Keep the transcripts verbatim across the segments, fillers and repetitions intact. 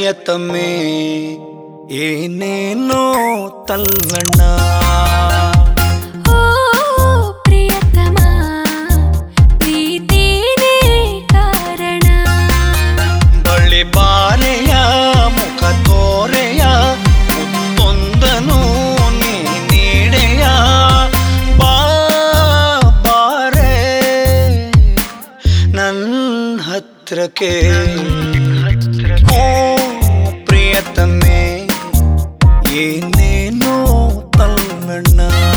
ಪ್ರಿಯತಮೆ ಏನೇನೋ ತಲ್ಲಣ್ಣ ಪ್ರಿಯತಮ ಪ್ರೀತಿನೇ ಕಾರಣ ಬಳ್ಳಿ ಬಾರೆಯ ಮುಖ ತೋರೆಯ ಮುತ್ತೊಂದನು ನೀ ನೀಡೆಯ ಬಾ ಬಾರೆ ನನ್ನ ಹತ್ರಕ್ಕೆ ಓ ಪ್ರಿಯತಮೆ ಏನೇನೋ ತಲ್ಲಣ್ಣ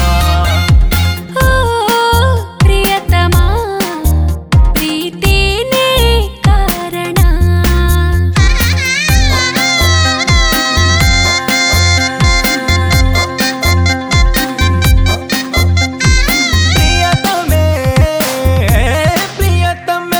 ಪ್ರಿಯತಮ ಪ್ರೀತಿನೇ ಕಾರಣ ಪ್ರಿಯತಮೆ ಪ್ರಿಯತಮೆ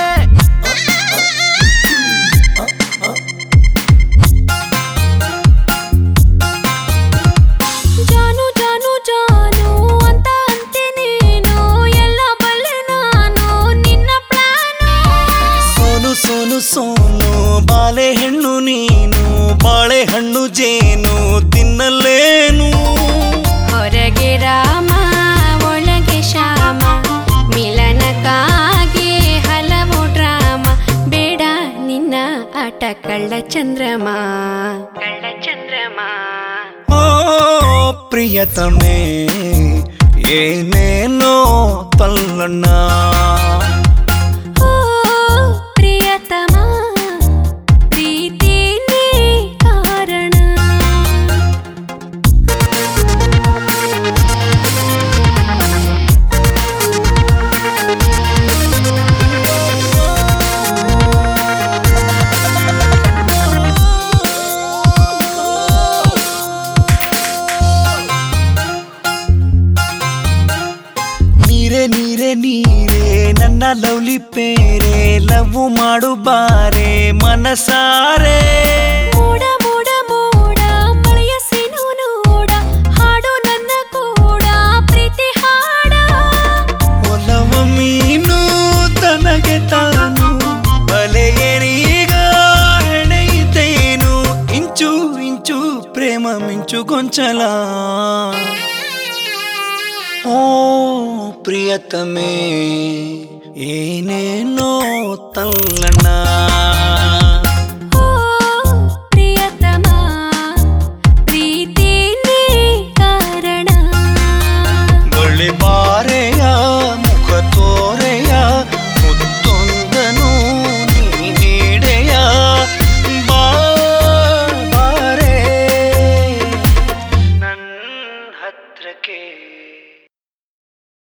ಜಾನು ಜಾನು ಜಾನು ಅಂತ ಅಂತೀನೇನು ಎಲ್ಲ ಬಲ್ಲೆ ನಾನು ನಿನ್ನ ಪ್ಲಾನು ಸೋನು ಸೋನು ಸೋನು ಬಾಳೆಹಣ್ಣು ನೀನು ಬಾಳೆಹಣ್ಣು ಜೇನು ತಿನ್ನಲೇನು ಹೊರಗೆ ರಾಮ ಒಳಗೆ ಶ್ಯಾಮ ಮಿಲನಕ್ಕಾಗಿ ಹಲವು ಡ್ರಾಮ ಬೇಡ ನಿನ್ನ ಆಟ ಕಳ್ಳ ಚಂದ್ರಮ ಕಳ್ಳ ಚಂದ್ರಮ ಓ ಪ್ರಿಯತಮೆ ಏನೇನೋ ತಲ್ಲಣ್ಣ ಓ ಪ್ರಿಯತಮ ಪ್ರೀತಿನೇ ಕಾರಣ ನೀರೇ ನೀರೇ ನೀರೇ ನನ್ನ ಲವ್ಲಿ ಪೇರೆ ಲವ್ ಮಾಡು ಬಾರೆ ಮನಸಾರೆ ಮೋಡ ಮೋಡ ಮೋಡ ಮಳೆಯ ಸಿನು ನೋಡ ಹಾಡು ನನ್ನ ಕೂಡ ಪ್ರೀತಿ ಹಾಡ ಒಲವ ಮೀನು ತನಗೆ ತಾನು ಬಲೆಯರೀಗ ಹೆಣೆಯಿತೇನು ಇಂಚು ಇಂಚು ಪ್ರೇಮ ಮಿಂಚು ಗೊಂಚಲ ಓ ಪ್ರಿಯತಮೆ ಏನೇನೋ ತಲ್ಲಣ್ಣ ಓ ಪ್ರಿಯತಮ ಪ್ರೀತಿನೇ ಕಾರಣ ಬಳ್ಳಿ ಬಾರೆ